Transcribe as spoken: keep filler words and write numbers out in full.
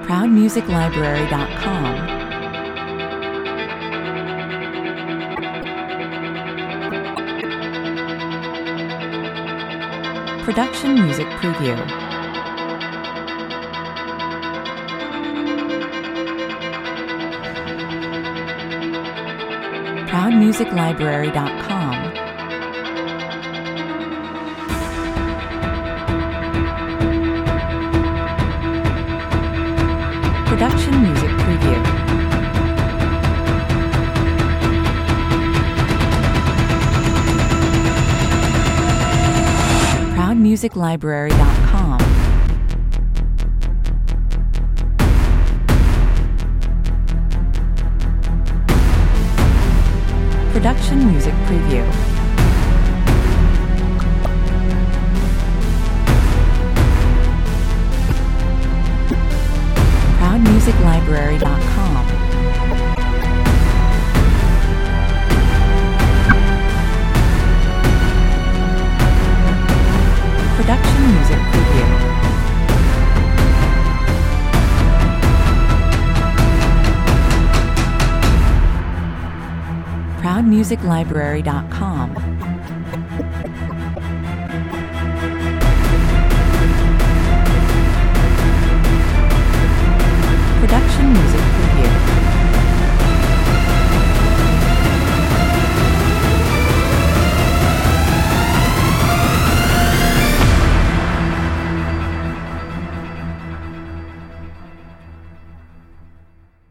proud music library dot com. Production Music Preview. proud music library dot com. Production Music Preview. proud music library dot com. Production Music Preview. proud music library dot com. Production Music Preview. proud music library dot com. Production Music